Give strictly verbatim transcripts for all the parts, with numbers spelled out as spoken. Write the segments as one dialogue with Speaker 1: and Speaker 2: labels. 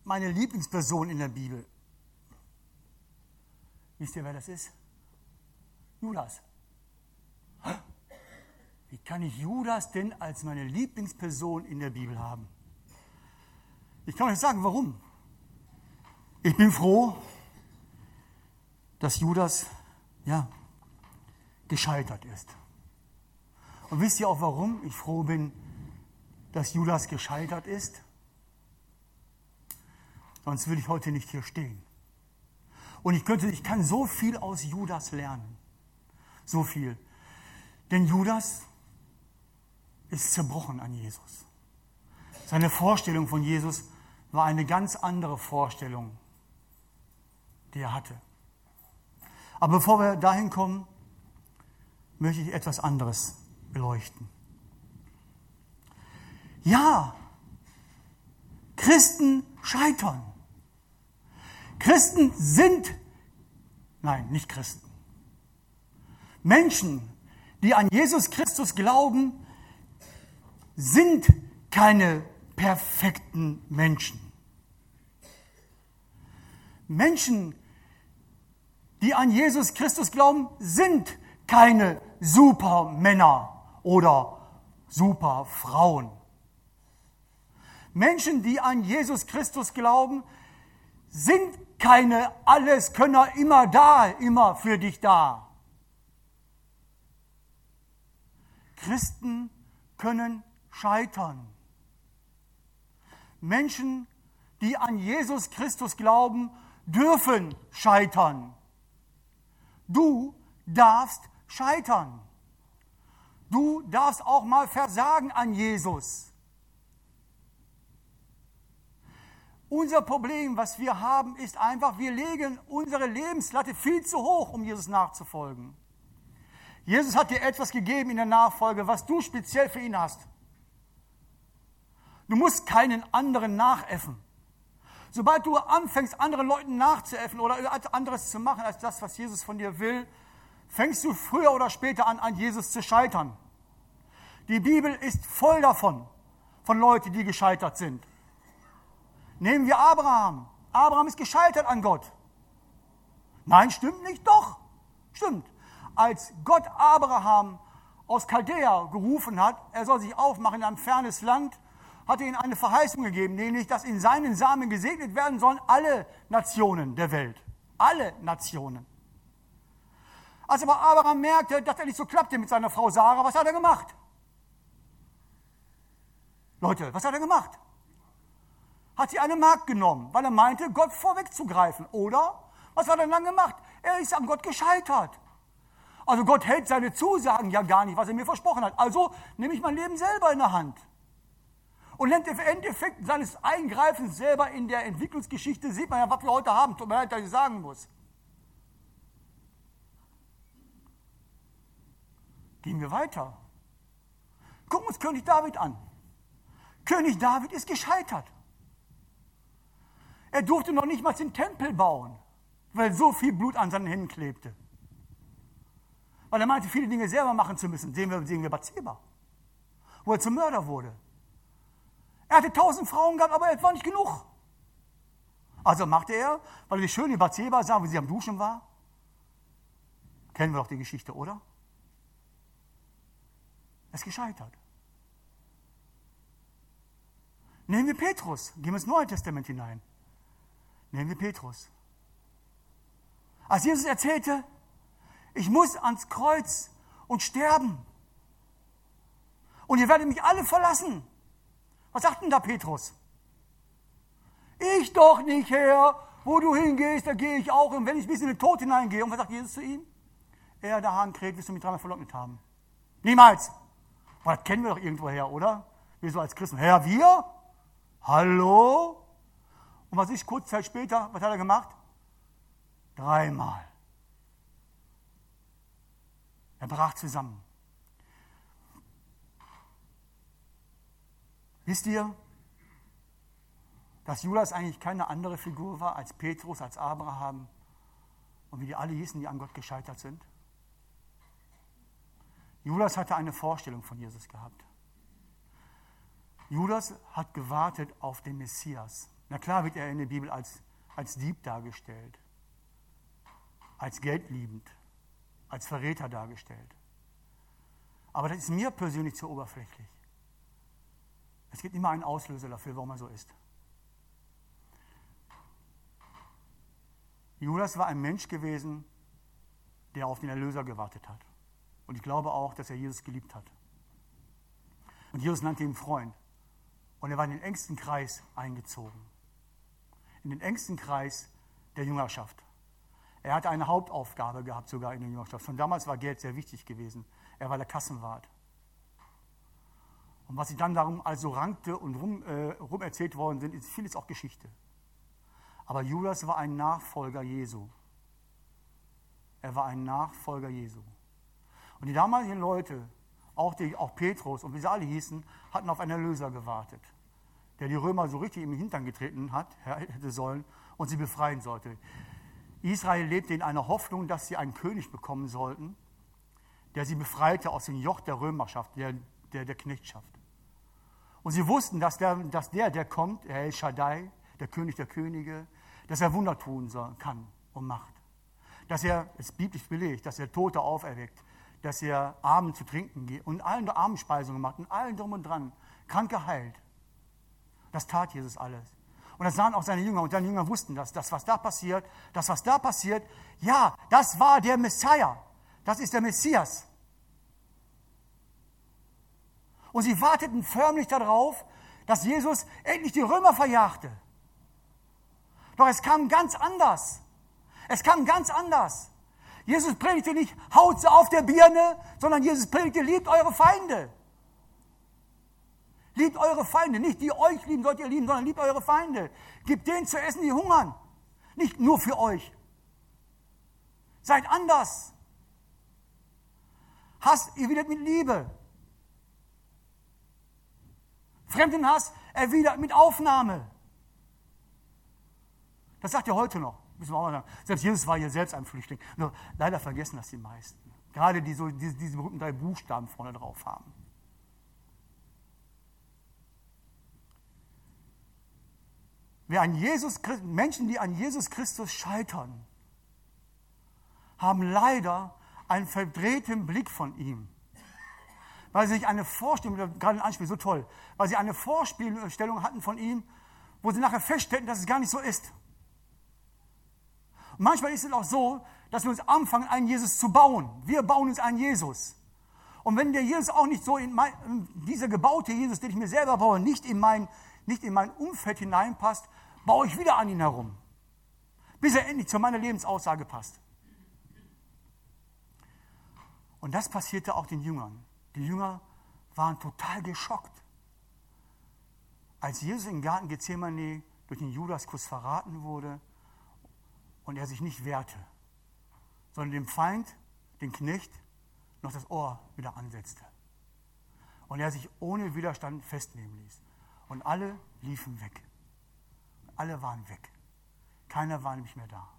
Speaker 1: meine Lieblingsperson in der Bibel. Wisst ihr, wer das ist? Judas. Wie kann ich Judas denn als meine Lieblingsperson in der Bibel haben? Ich kann euch sagen, warum. Ich bin froh, dass Judas, ja, gescheitert ist. Und wisst ihr auch, warum ich froh bin, dass Judas gescheitert ist? Sonst würde ich heute nicht hier stehen. Und ich könnte, ich kann so viel aus Judas lernen. So viel. Denn Judas ist zerbrochen an Jesus. Seine Vorstellung von Jesus war eine ganz andere Vorstellung, die er hatte. Aber bevor wir dahin kommen, möchte ich etwas anderes beleuchten. Ja, Christen scheitern. Christen sind, nein, nicht Christen. Menschen, die an Jesus Christus glauben, sind keine perfekten Menschen. Menschen, die an Jesus Christus glauben, sind keine Supermänner oder Superfrauen. Menschen, die an Jesus Christus glauben, sind keine Alleskönner, immer da, immer für dich da. Christen können scheitern. Menschen, die an Jesus Christus glauben, dürfen scheitern. Du darfst scheitern. Du darfst auch mal versagen an Jesus. Unser Problem, was wir haben, ist einfach, wir legen unsere Lebenslatte viel zu hoch, um Jesus nachzufolgen. Jesus hat dir etwas gegeben in der Nachfolge, was du speziell für ihn hast. Du musst keinen anderen nachäffen. Sobald du anfängst, anderen Leuten nachzuäffen oder etwas anderes zu machen, als das, was Jesus von dir will, fängst du früher oder später an, an Jesus zu scheitern. Die Bibel ist voll davon, von Leuten, die gescheitert sind. Nehmen wir Abraham. Abraham ist gescheitert an Gott. Nein, stimmt nicht? Doch, stimmt. Als Gott Abraham aus Chaldea gerufen hat, er soll sich aufmachen in ein fernes Land, hat er ihm eine Verheißung gegeben, nämlich, dass in seinen Samen gesegnet werden sollen alle Nationen der Welt. Alle Nationen. Als aber Abraham merkte, dass er nicht so klappte mit seiner Frau Sarah, was hat er gemacht? Leute, was hat er gemacht? Hat sie eine Magd genommen, weil er meinte, Gott vorwegzugreifen. Oder, was hat er dann gemacht? Er ist an Gott gescheitert. Also Gott hält seine Zusagen ja gar nicht, was er mir versprochen hat. Also nehme ich mein Leben selber in der Hand. Und im Endeffekt seines Eingreifens selber in der Entwicklungsgeschichte sieht man ja, was wir heute haben. Tut mir leid, dass ich sagen muss. Gehen wir weiter. Gucken uns König David an. König David ist gescheitert. Er durfte noch nicht mal den Tempel bauen, weil so viel Blut an seinen Händen klebte. Weil er meinte, viele Dinge selber machen zu müssen. Sehen wir, sehen wir Bathseba, wo er zum Mörder wurde. Er hatte tausend Frauen gehabt, aber es war nicht genug. Also machte er, weil er die schöne Bathseba sah, wie sie am Duschen war. Kennen wir doch die Geschichte, oder? Er ist gescheitert. Nehmen wir Petrus, gehen wir ins Neue Testament hinein. Nehmen wir Petrus. Als Jesus erzählte, ich muss ans Kreuz und sterben. Und ihr werdet mich alle verlassen. Was sagt denn da Petrus? Ich doch nicht, Herr. Wo du hingehst, da gehe ich auch. Und wenn ich bis in den Tod hineingehe. Und was sagt Jesus zu ihm? Er, der Hahn kräht, wirst du mich dreimal verleugnet haben. Niemals. Aber das kennen wir doch irgendwoher, oder? Wir so als Christen. Herr, wir? Hallo? Und was ist kurze Zeit später, was hat er gemacht? Dreimal. Er brach zusammen. Wisst ihr, dass Judas eigentlich keine andere Figur war als Petrus, als Abraham und wie die alle hießen, die an Gott gescheitert sind? Judas hatte eine Vorstellung von Jesus gehabt. Judas hat gewartet auf den Messias. Na klar wird er in der Bibel als, als Dieb dargestellt, als geldliebend, als Verräter dargestellt. Aber das ist mir persönlich zu oberflächlich. Es gibt immer einen Auslöser dafür, warum er so ist. Judas war ein Mensch gewesen, der auf den Erlöser gewartet hat. Und ich glaube auch, dass er Jesus geliebt hat. Und Jesus nannte ihn Freund. Und er war in den engsten Kreis eingezogen. In den engsten Kreis der Jüngerschaft. Er hatte eine Hauptaufgabe gehabt, sogar in der Jüngerschaft. Von damals war Geld sehr wichtig gewesen. Er war der Kassenwart. Und was sich dann darum also rankte und rum, äh, rum erzählt worden sind, ist vieles auch Geschichte. Aber Judas war ein Nachfolger Jesu. Er war ein Nachfolger Jesu. Und die damaligen Leute, auch, die, auch Petrus und wie sie alle hießen, hatten auf einen Erlöser gewartet, der die Römer so richtig im Hintern getreten hat, hätte sollen und sie befreien sollte. Israel lebte in einer Hoffnung, dass sie einen König bekommen sollten, der sie befreite aus dem Joch der Römerschaft, der, der, der Knechtschaft. Und sie wussten, dass der, dass der, der kommt, der El Shaddai, der König der Könige, dass er Wunder tun soll, kann und macht. Dass er, es ist biblisch belegt, dass er Tote auferweckt, dass er Armen zu trinken geht und allen Armenspeisungen macht und allen drum und dran, Kranke heilt. Das tat Jesus alles. Und das sahen auch seine Jünger und seine Jünger wussten das, das was da passiert, das was da passiert, ja, das war der Messias, das ist der Messias. Und sie warteten förmlich darauf, dass Jesus endlich die Römer verjagte. Doch es kam ganz anders. Es kam ganz anders. Jesus predigte nicht, haut sie auf der Birne, sondern Jesus predigte, liebt eure Feinde. Liebt eure Feinde. Nicht die euch lieben, sollt ihr lieben, sondern liebt eure Feinde. Gebt denen zu essen, die hungern. Nicht nur für euch. Seid anders. Hasst erwidert mit Liebe. Fremdenhass erwidert mit Aufnahme. Das sagt er heute noch. Müssen wir auch mal sagen. Selbst Jesus war hier selbst ein Flüchtling. Nur leider vergessen das die meisten. Gerade die so diese, diese berühmten drei Buchstaben vorne drauf haben. Wer an Jesus, Menschen, die an Jesus Christus scheitern, haben leider einen verdrehten Blick von ihm. Weil sie sich eine Vorstellung, gerade ein Anspiel, so toll, weil sie eine Vorstellung hatten von ihm, wo sie nachher feststellten, dass es gar nicht so ist. Und manchmal ist es auch so, dass wir uns anfangen, einen Jesus zu bauen. Wir bauen uns einen Jesus. Und wenn der Jesus auch nicht so in mein, dieser gebaute Jesus, den ich mir selber baue, nicht in mein, nicht in mein Umfeld hineinpasst, baue ich wieder an ihn herum. Bis er endlich zu meiner Lebensaussage passt. Und das passierte auch den Jüngern. Die Jünger waren total geschockt. Als Jesus im Garten Gethsemane durch den Judaskuss verraten wurde und er sich nicht wehrte, sondern dem Feind, den Knecht, noch das Ohr wieder ansetzte. Und er sich ohne Widerstand festnehmen ließ. Und alle liefen weg. Alle waren weg. Keiner war nämlich mehr da.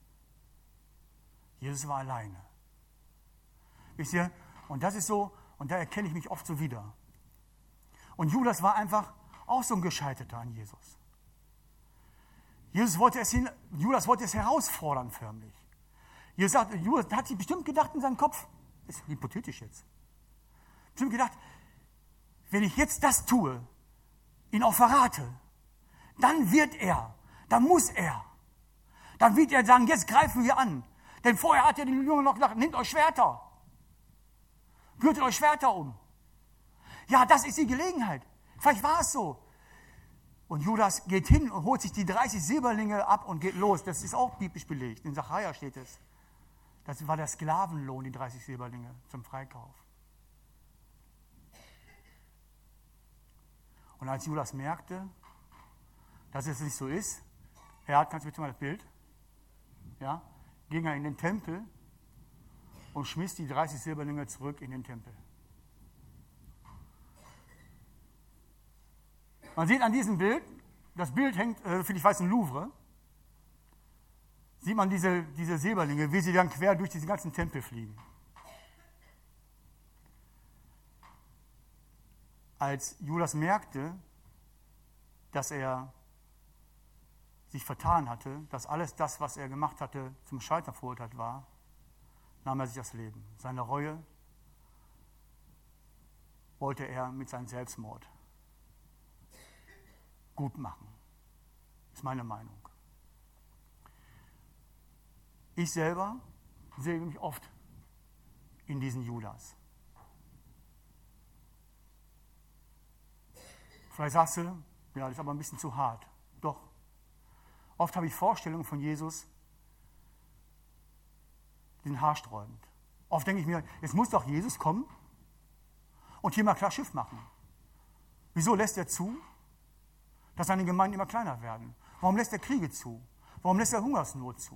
Speaker 1: Jesus war alleine. Wisst ihr, und das ist so, und da erkenne ich mich oft so wieder. Und Judas war einfach auch so ein Gescheiterter an Jesus. Jesus wollte es hin, Judas wollte es herausfordern förmlich. Jesus sagt, Judas hat sich bestimmt gedacht in seinem Kopf, das ist hypothetisch jetzt, bestimmt gedacht, wenn ich jetzt das tue, ihn auch verrate, dann wird er, dann muss er, dann wird er sagen, jetzt greifen wir an. Denn vorher hat er den Jüngern noch gesagt, nehmt euch Schwerter. Gürtet euch Schwerter um. Ja, das ist die Gelegenheit. Vielleicht war es so. Und Judas geht hin und holt sich die dreißig Silberlinge ab und geht los. Das ist auch biblisch belegt. In Sacharja steht es. Das war der Sklavenlohn, die dreißig Silberlinge zum Freikauf. Und als Judas merkte, dass es nicht so ist, er kannst du bitte mal das Bild, ja, ging er in den Tempel und schmiss die dreißig Silberlinge zurück in den Tempel. Man sieht an diesem Bild, das Bild hängt, äh, ich weiß, im Louvre, sieht man diese, diese Silberlinge, wie sie dann quer durch diesen ganzen Tempel fliegen. Als Judas merkte, dass er sich vertan hatte, dass alles das, was er gemacht hatte, zum Scheitern verurteilt war, nahm er sich das Leben. Seine Reue wollte er mit seinem Selbstmord gut machen. Ist meine Meinung. Ich selber sehe mich oft in diesen Judas. Vielleicht sagst du, ja, das ist aber ein bisschen zu hart. Doch. Oft habe ich Vorstellungen von Jesus, die sind haarsträubend. Oft denke ich mir, jetzt muss doch Jesus kommen und hier mal klar Schiff machen. Wieso lässt er zu, dass seine Gemeinden immer kleiner werden? Warum lässt er Kriege zu? Warum lässt er Hungersnot zu?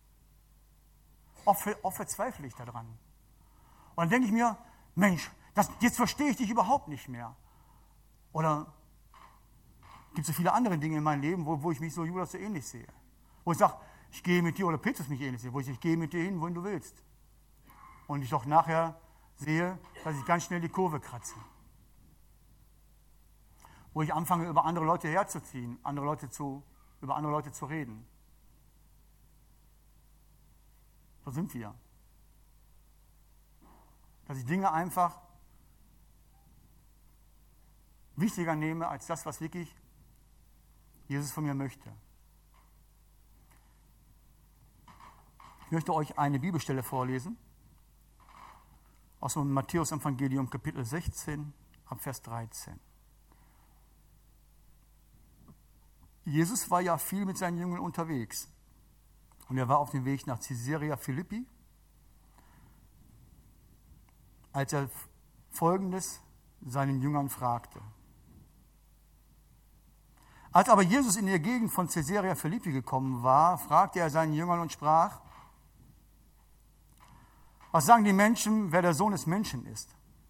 Speaker 1: Oft, oft verzweifle ich daran. Und dann denke ich mir, Mensch, das, jetzt verstehe ich dich überhaupt nicht mehr. Oder gibt es so viele andere Dinge in meinem Leben, wo, wo ich mich so Judas so ähnlich sehe. Wo ich sage, ich gehe mit dir, oder Petrus mich ähnlich sehe, wo ich, ich gehe mit dir hin, wohin du willst. Und ich doch nachher sehe, dass ich ganz schnell die Kurve kratze. Wo ich anfange, über andere Leute herzuziehen, andere Leute zu, über andere Leute zu reden. So sind wir. Dass ich Dinge einfach wichtiger nehme als das, was wirklich Jesus von mir möchte. Ich möchte euch eine Bibelstelle vorlesen aus dem Matthäus-Evangelium, Kapitel sechzehn, ab Vers dreizehn. Jesus war ja viel mit seinen Jüngern unterwegs und er war auf dem Weg nach Caesarea Philippi, als er Folgendes seinen Jüngern fragte. Als aber Jesus in die Gegend von Caesarea Philippi gekommen war, fragte er seinen Jüngern und sprach: Was sagen die Menschen, wer der Sohn des Menschen ist?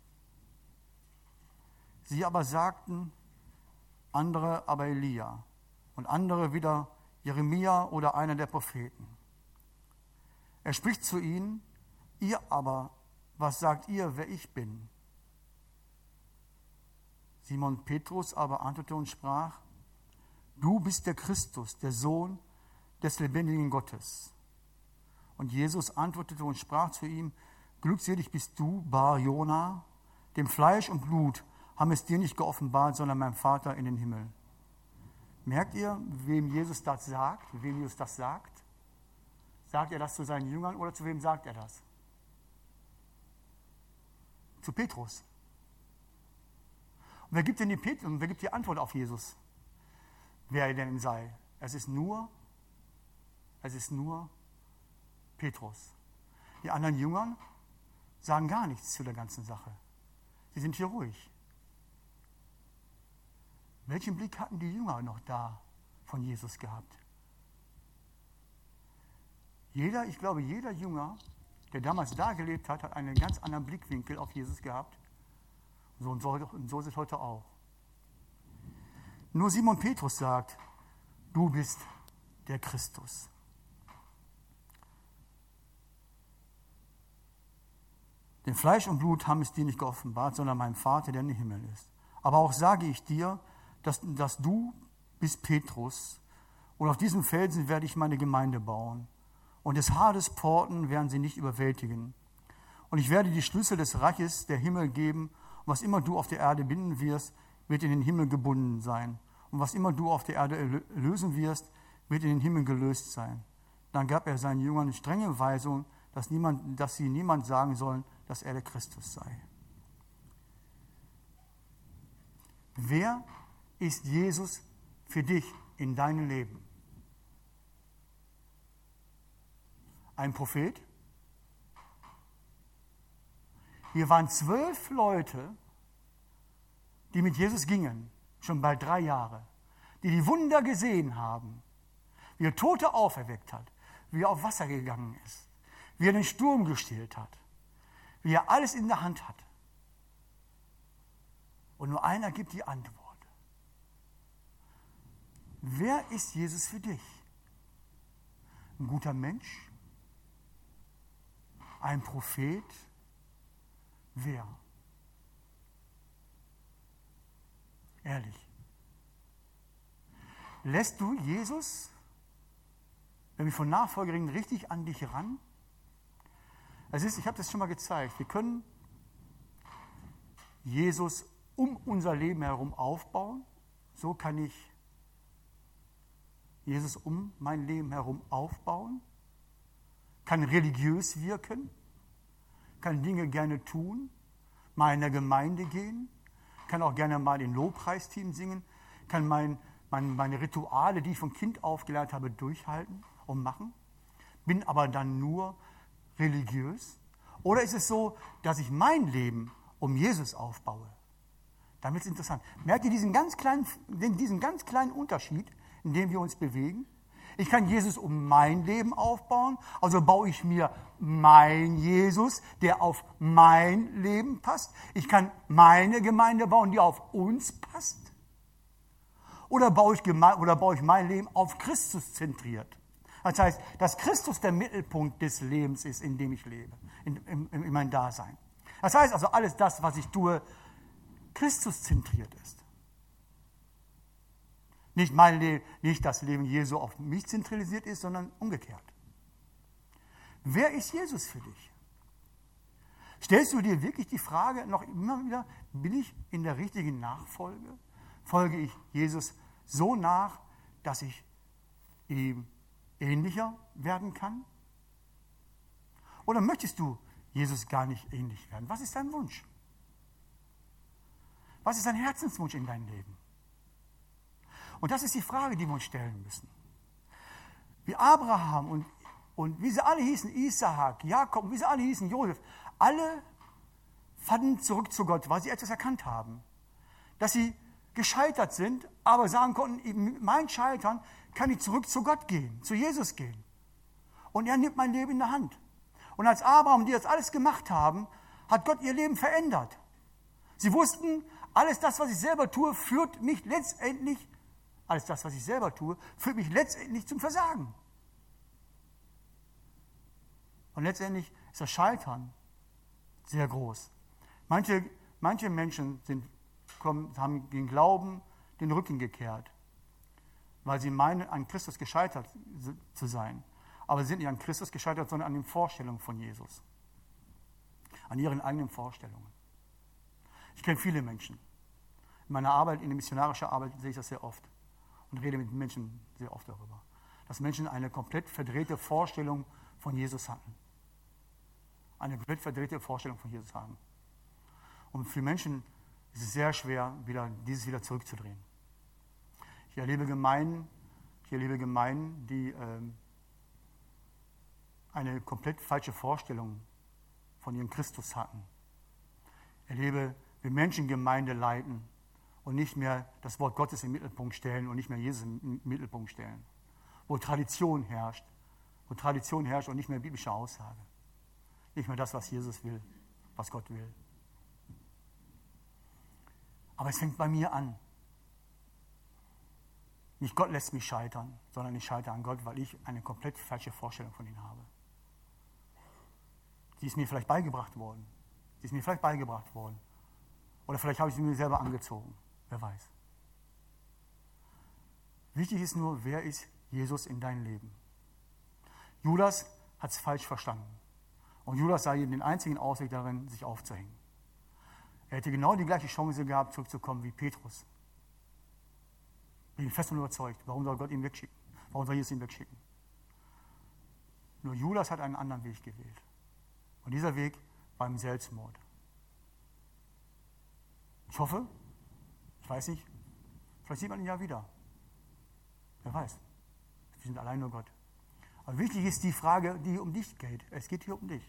Speaker 1: Sie aber sagten, andere aber Elia und andere wieder Jeremia oder einer der Propheten. Er spricht zu ihnen: Ihr aber, was sagt ihr, wer ich bin? Simon Petrus aber antwortete und sprach: Du bist der Christus, der Sohn des lebendigen Gottes. Und Jesus antwortete und sprach zu ihm: Glückselig bist du, Bar Jona, dem Fleisch und Blut haben es dir nicht geoffenbart, sondern mein Vater in den Himmel. Merkt ihr, wem Jesus das sagt? Wem Jesus das sagt? Sagt er das zu seinen Jüngern oder zu wem sagt er das? Zu Petrus. Und wer gibt denn die, Pet- und wer gibt die Antwort auf Jesus? Wer er denn sei? Es ist nur, es ist nur Petrus. Die anderen Jünger sagen gar nichts zu der ganzen Sache. Sie sind hier ruhig. Welchen Blick hatten die Jünger noch da von Jesus gehabt? Jeder, ich glaube, jeder Jünger, der damals da gelebt hat, hat einen ganz anderen Blickwinkel auf Jesus gehabt. So und so, und so ist es heute auch. Nur Simon Petrus sagt: Du bist der Christus. Denn Fleisch und Blut haben es dir nicht geoffenbart, sondern mein Vater, der im Himmel ist. Aber auch sage ich dir, dass, dass du bist Petrus, und auf diesem Felsen werde ich meine Gemeinde bauen. Und des Hades Pforten werden sie nicht überwältigen. Und ich werde die Schlüssel des Reiches der Himmel geben, und was immer du auf der Erde binden wirst, wird in den Himmel gebunden sein. Und was immer du auf der Erde lösen wirst, wird in den Himmel gelöst sein. Dann gab er seinen Jüngern strenge Weisung, dass, niemand, dass sie niemand sagen sollen, dass er der Christus sei. Wer ist Jesus für dich in deinem Leben? Ein Prophet? Hier waren zwölf Leute, die mit Jesus gingen, schon bald drei Jahre, die die Wunder gesehen haben, wie er Tote auferweckt hat, wie er auf Wasser gegangen ist, wie er den Sturm gestillt hat, wie er alles in der Hand hat. Und nur einer gibt die Antwort. Wer ist Jesus für dich? Ein guter Mensch? Ein Prophet? Wer? Ehrlich. Lässt du Jesus Wenn wir von Nachfolgeringen richtig an dich ran, es ist, ich habe das schon mal gezeigt, wir können Jesus um unser Leben herum aufbauen. So kann ich Jesus um mein Leben herum aufbauen, kann religiös wirken, kann Dinge gerne tun, mal in der Gemeinde gehen, kann auch gerne mal in Lobpreisteam singen, kann mein, mein, meine Rituale, die ich von Kind auf gelernt habe, durchhalten und machen, bin aber dann nur religiös. Oder ist es so, dass ich mein Leben um Jesus aufbaue? Damit ist es interessant. Merkt ihr diesen ganz kleinen, diesen ganz kleinen Unterschied, in dem wir uns bewegen? Ich kann Jesus um mein Leben aufbauen, also baue ich mir mein Jesus, der auf mein Leben passt. Ich kann meine Gemeinde bauen, die auf uns passt. Oder baue ich, Geme- oder baue ich mein Leben auf Christus zentriert. Das heißt, dass Christus der Mittelpunkt des Lebens ist, in dem ich lebe, in, in, in meinem Dasein. Das heißt also, alles das, was ich tue, Christus zentriert ist. Nicht, mein Leben, nicht das Leben Jesu auf mich zentralisiert ist, sondern umgekehrt. Wer ist Jesus für dich? Stellst du dir wirklich die Frage noch immer wieder, bin ich in der richtigen Nachfolge? Folge ich Jesus so nach, dass ich ihm ähnlicher werden kann? Oder möchtest du Jesus gar nicht ähnlich werden? Was ist dein Wunsch? Was ist dein Herzenswunsch in deinem Leben? Und das ist die Frage, die wir uns stellen müssen. Wie Abraham und, und wie sie alle hießen, Isaak, Jakob, wie sie alle hießen, Josef, alle fanden zurück zu Gott, weil sie etwas erkannt haben. Dass sie gescheitert sind, aber sagen konnten, mit meinem Scheitern kann ich zurück zu Gott gehen, zu Jesus gehen. Und er nimmt mein Leben in der Hand. Und als Abraham, die das alles gemacht haben, hat Gott ihr Leben verändert. Sie wussten, alles das, was ich selber tue, führt mich letztendlich Alles das, was ich selber tue, führt mich letztendlich zum Versagen. Und letztendlich ist das Scheitern sehr groß. Manche, manche Menschen sind, kommen, haben den Glauben den Rücken gekehrt, weil sie meinen, an Christus gescheitert zu sein. Aber sie sind nicht an Christus gescheitert, sondern an den Vorstellungen von Jesus. An ihren eigenen Vorstellungen. Ich kenne viele Menschen. In meiner Arbeit, in der missionarischen Arbeit sehe ich das sehr oft. Und rede mit Menschen sehr oft darüber, dass Menschen eine komplett verdrehte Vorstellung von Jesus hatten. Eine komplett verdrehte Vorstellung von Jesus haben. Und für Menschen ist es sehr schwer, wieder, dieses wieder zurückzudrehen. Ich erlebe Gemeinden, ich erlebe Gemeinden, die ähm, eine komplett falsche Vorstellung von ihrem Christus hatten. Ich erlebe, wie Menschen Gemeinde leiten und nicht mehr das Wort Gottes im Mittelpunkt stellen und nicht mehr Jesus im Mittelpunkt stellen. Wo Tradition herrscht, wo Tradition herrscht und nicht mehr biblische Aussage. Nicht mehr das, was Jesus will, was Gott will. Aber es fängt bei mir an. Nicht Gott lässt mich scheitern, sondern ich scheitere an Gott, weil ich eine komplett falsche Vorstellung von ihm habe. Die ist mir vielleicht beigebracht worden. Die ist mir vielleicht beigebracht worden. Oder vielleicht habe ich sie mir selber angezogen. Wer weiß. Wichtig ist nur, wer ist Jesus in deinem Leben? Judas hat es falsch verstanden. Und Judas sah den einzigen Ausweg darin, sich aufzuhängen. Er hätte genau die gleiche Chance gehabt, zurückzukommen wie Petrus. Bin fest und überzeugt. Warum soll Gott ihn wegschicken? Warum soll Jesus ihn wegschicken? Nur Judas hat einen anderen Weg gewählt. Und dieser Weg war im Selbstmord. Ich hoffe, ich weiß nicht, vielleicht sieht man ihn ja wieder. Wer weiß. Wir sind allein nur Gott. Aber wichtig ist die Frage, die um dich geht. Es geht hier um dich.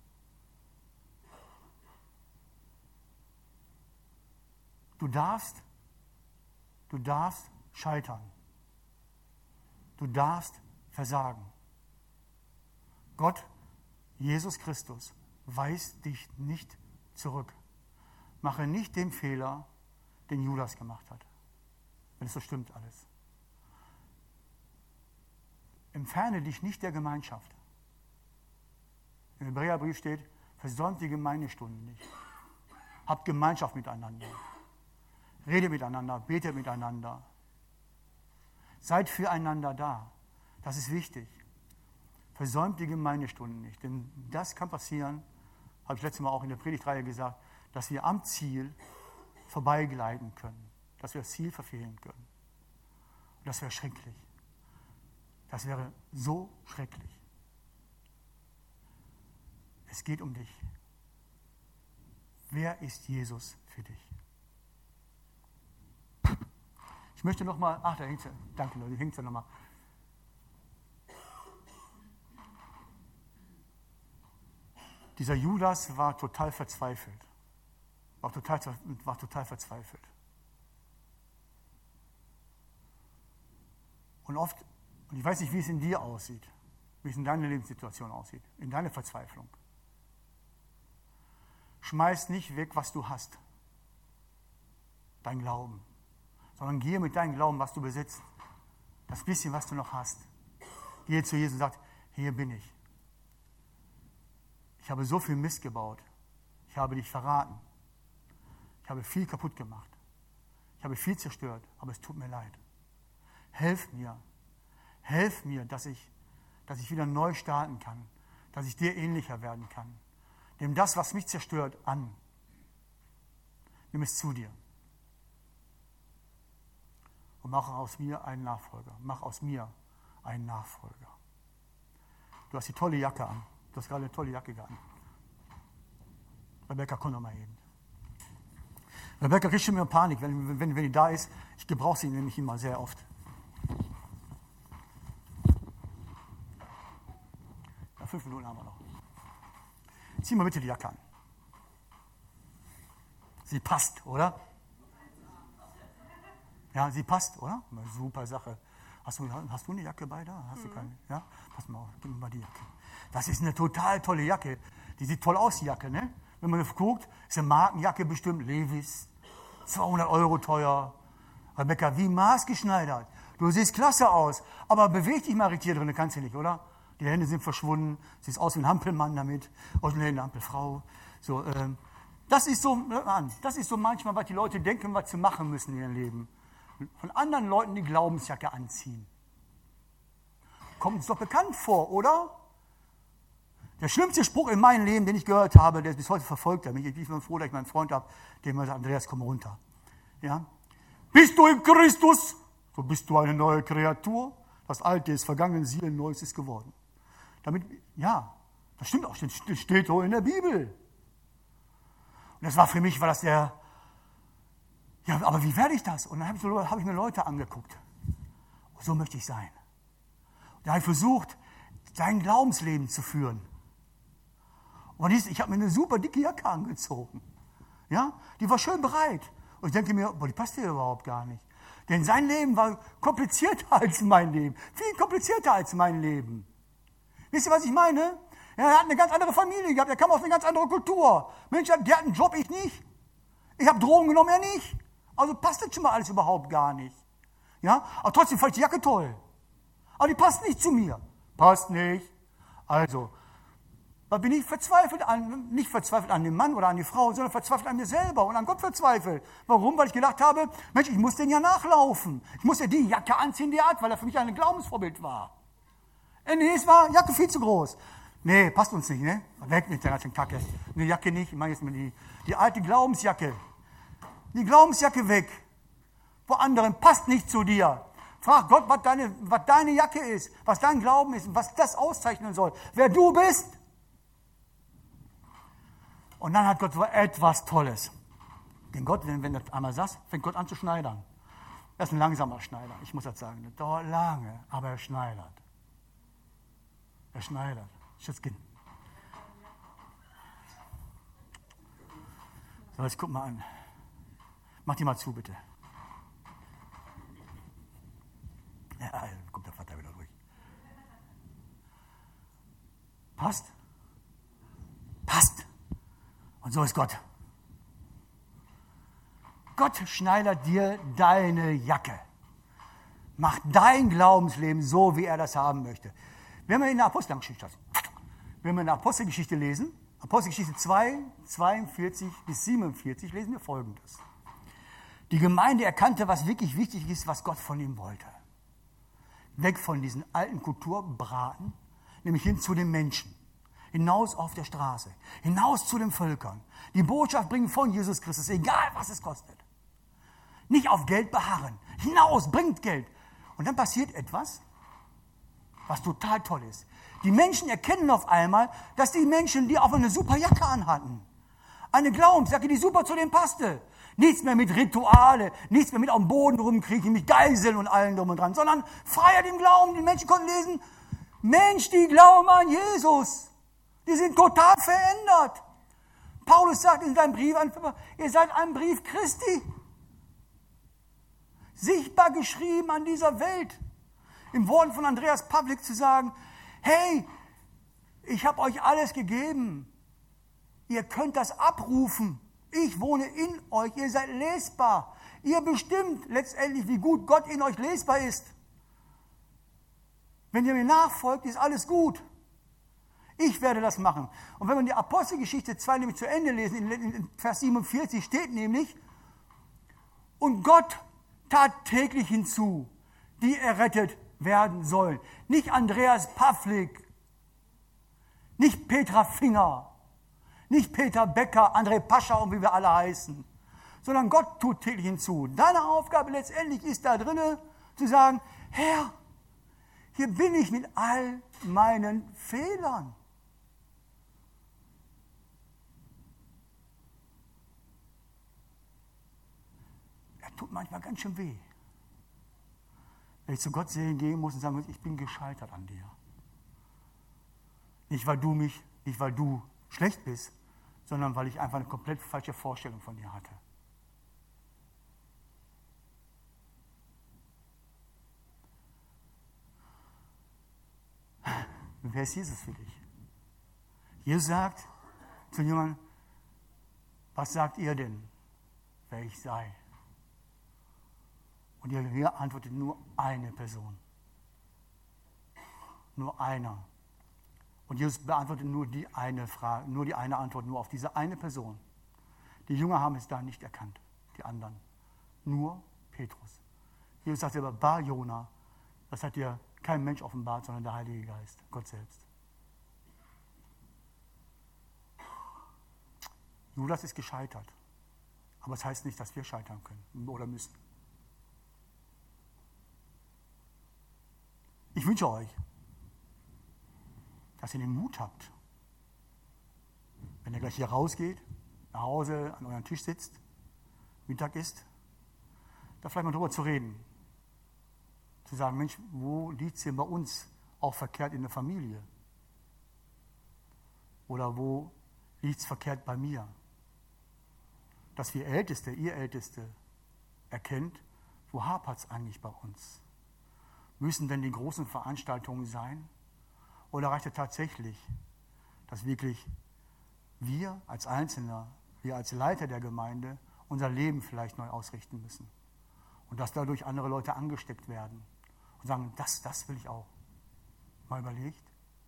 Speaker 1: Du darfst, du darfst scheitern. Du darfst versagen. Gott, Jesus Christus, weist dich nicht zurück. Mache nicht den Fehler, den Judas gemacht hat. Wenn es so stimmt alles. Entferne dich nicht der Gemeinschaft. Im Hebräerbrief steht, versäumt die Gemeindestunden nicht. Habt Gemeinschaft miteinander. Redet miteinander, betet miteinander. Seid füreinander da. Das ist wichtig. Versäumt die Gemeindestunden nicht, denn das kann passieren, habe ich letztes Mal auch in der Predigtreihe gesagt, dass wir am Ziel vorbeigleiten können, dass wir das Ziel verfehlen können. Und das wäre schrecklich. Das wäre so schrecklich. Es geht um dich. Wer ist Jesus für dich? Ich möchte nochmal, ach, da hängt es ja, danke Leute, hängt es ja nochmal. Dieser Judas war total verzweifelt. War total, war total verzweifelt. Und oft, und ich weiß nicht, wie es in dir aussieht, wie es in deiner Lebenssituation aussieht, in deiner Verzweiflung. Schmeiß nicht weg, was du hast. Dein Glauben. Sondern gehe mit deinem Glauben, was du besitzt. Das bisschen, was du noch hast. Gehe zu Jesus und sag, hier bin ich. Ich habe so viel Mist gebaut. Ich habe dich verraten. Ich habe viel kaputt gemacht. Ich habe viel zerstört, aber es tut mir leid. Helf mir. Helf mir, dass ich, dass ich wieder neu starten kann. Dass ich dir ähnlicher werden kann. Nimm das, was mich zerstört, an. Nimm es zu dir. Und mach aus mir einen Nachfolger. Mach aus mir einen Nachfolger. Du hast die tolle Jacke an. Du hast gerade eine tolle Jacke an. Rebecca, komm doch mal eben. Rebecca kriegt schon wieder Panik, wenn, wenn, wenn die da ist. Ich gebrauche sie nämlich immer sehr oft. Ja, fünf Minuten haben wir noch. Zieh mal bitte die Jacke an. Sie passt, oder? Ja, sie passt, oder? Eine super Sache. Hast du, hast du eine Jacke bei da? Hast du keine? Ja? Pass mal auf, gib mir mal die Jacke. Das ist eine total tolle Jacke. Die sieht toll aus, die Jacke, ne? Wenn man guckt, ist eine Markenjacke bestimmt, Levi's, zweihundert Euro teuer. Rebecca, wie maßgeschneidert. Du siehst klasse aus, aber beweg dich mal richtig drin, kannst du nicht, oder? Die Hände sind verschwunden, siehst aus wie ein Hampelmann damit, aus wie eine Hampelfrau. So, ähm, das ist so, das ist so manchmal, was die Leute denken, was sie machen müssen in ihrem Leben. Von anderen Leuten die Glaubensjacke anziehen. Kommt uns doch bekannt vor, oder? Der schlimmste Spruch in meinem Leben, den ich gehört habe, der bis heute verfolgt hat mich. Ich bin froh, dass ich meinen Freund habe, der mir sagt, Andreas, komm runter. Ja? Bist du in Christus, so bist du eine neue Kreatur. Das Alte ist vergangen, siehe, Neues ist geworden. Damit, ja, das stimmt auch, das steht so in der Bibel. Und das war für mich, war das der, ja, aber wie werde ich das? Und dann habe ich, so, hab ich mir Leute angeguckt. Und so möchte ich sein. Und da habe ich versucht, sein Glaubensleben zu führen. Und ich habe mir eine super dicke Jacke angezogen. Ja, die war schön breit. Und ich denke mir, boah, die passt hier überhaupt gar nicht. Denn sein Leben war komplizierter als mein Leben. Viel komplizierter als mein Leben. Wisst ihr, was ich meine? Ja, er hat eine ganz andere Familie gehabt. Er kam aus einer ganz anderen Kultur. Mensch, der hat einen Job, ich nicht. Ich habe Drogen genommen, er nicht. Also passt das schon mal alles überhaupt gar nicht. Ja, aber trotzdem fand ich die Jacke toll. Aber die passt nicht zu mir. Passt nicht. Also, da bin ich verzweifelt an, nicht verzweifelt an dem Mann oder an die Frau, sondern verzweifelt an mir selber und an Gott verzweifelt. Warum? Weil ich gedacht habe, Mensch, ich muss den ja nachlaufen. Ich muss ja die Jacke anziehen, die er hat, weil er für mich ein Glaubensvorbild war. Äh, nee, es war Jacke viel zu groß. Nee, passt uns nicht, ne? Weg mit der ganzen Kacke. Eine Jacke nicht, ich meine jetzt mal die, die alte Glaubensjacke. Die Glaubensjacke weg. Vor anderen passt nicht zu dir. Frag Gott, was deine, was deine Jacke ist, was dein Glauben ist, was das auszeichnen soll, wer du bist. Und dann hat Gott so etwas Tolles. Denn Gott, wenn, wenn du einmal sagst, fängt Gott an zu schneidern. Er ist ein langsamer Schneider, ich muss das sagen. Das dauert lange, aber er schneidert. Er schneidert. Schätzchen. So, jetzt guck mal an. Mach die mal zu, bitte. Ja, kommt der Vater wieder durch. Passt? Passt. Und so ist Gott. Gott schneidert dir deine Jacke. Macht dein Glaubensleben so, wie er das haben möchte. Wenn wir in der Apostelgeschichte, wenn wir in der Apostelgeschichte lesen, Apostelgeschichte zwei, zweiundvierzig bis siebenundvierzig, lesen wir Folgendes. Die Gemeinde erkannte, was wirklich wichtig ist, was Gott von ihm wollte. Weg von diesen alten Kulturbraten, nämlich hin zu den Menschen. Hinaus auf der Straße, hinaus zu den Völkern. Die Botschaft bringen von Jesus Christus, egal was es kostet. Nicht auf Geld beharren. Hinaus, bringt Geld. Und dann passiert etwas, was total toll ist. Die Menschen erkennen auf einmal, dass die Menschen, die auf eine super Jacke anhatten, eine Glaubensjacke, die super zu denen passte. Nichts mehr mit Rituale, nichts mehr mit auf dem Boden rumkriechen, mit Geiseln und allem drum und dran, sondern Freiheit im Glauben. Die Menschen konnten lesen, Mensch, die glauben an Jesus. Die sind total verändert. Paulus sagt in seinem Brief, ihr seid ein Brief Christi. Sichtbar geschrieben an dieser Welt. Im Worten von Andreas Pavlik zu sagen, hey, ich habe euch alles gegeben. Ihr könnt das abrufen. Ich wohne in euch. Ihr seid lesbar. Ihr bestimmt letztendlich, wie gut Gott in euch lesbar ist. Wenn ihr mir nachfolgt, ist alles gut. Ich werde das machen. Und wenn wir die Apostelgeschichte zwei nämlich zu Ende lesen, in Vers siebenundvierzig steht nämlich, und Gott tat täglich hinzu, die errettet werden sollen. Nicht Andreas Pavlik, nicht Petra Finger, nicht Peter Becker, André Pascha und wie wir alle heißen, sondern Gott tut täglich hinzu. Deine Aufgabe letztendlich ist da drinnen zu sagen, Herr, hier bin ich mit all meinen Fehlern. Er tut manchmal ganz schön weh. Wenn ich zu Gott gehen muss und sagen muss, ich bin gescheitert an dir. Nicht, weil du mich, nicht weil du schlecht bist, sondern weil ich einfach eine komplett falsche Vorstellung von dir hatte. Wer ist Jesus für dich? Jesus sagt zu den Jüngern, was sagt ihr denn, wer ich sei? Und ihr antwortet nur eine Person. Nur einer. Und Jesus beantwortet nur die eine Frage, nur die eine Antwort, nur auf diese eine Person. Die Jünger haben es da nicht erkannt, die anderen. Nur Petrus. Jesus sagt aber, Bar Jona, das hat dir kein Mensch offenbart, sondern der Heilige Geist, Gott selbst. Judas ist gescheitert. Aber es das heißt nicht, dass wir scheitern können oder müssen. Ich wünsche euch, dass ihr den Mut habt, wenn ihr gleich hier rausgeht, nach Hause an eurem Tisch sitzt, Mittag isst, da vielleicht mal drüber zu reden. Zu sagen, Mensch, wo liegt es denn bei uns auch verkehrt in der Familie? Oder wo liegt es verkehrt bei mir? Dass wir Älteste, ihr Älteste, erkennt, wo hapert es eigentlich bei uns? Müssen denn die großen Veranstaltungen sein? Oder reicht es tatsächlich, dass wirklich wir als Einzelner, wir als Leiter der Gemeinde unser Leben vielleicht neu ausrichten müssen? Und dass dadurch andere Leute angesteckt werden und sagen, das, das will ich auch. Mal überlegt?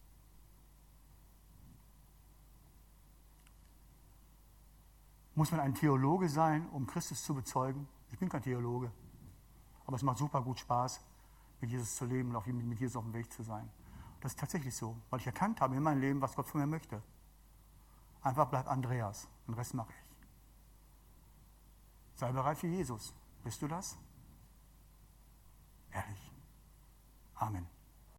Speaker 1: Muss man ein Theologe sein, um Christus zu bezeugen? Ich bin kein Theologe, aber es macht super gut Spaß, mit Jesus zu leben und auch mit Jesus auf dem Weg zu sein. Das ist tatsächlich so, weil ich erkannt habe in meinem Leben, was Gott von mir möchte. Einfach bleib Andreas, den Rest mache ich. Sei bereit für Jesus. Bist du das? Ehrlich. Amen.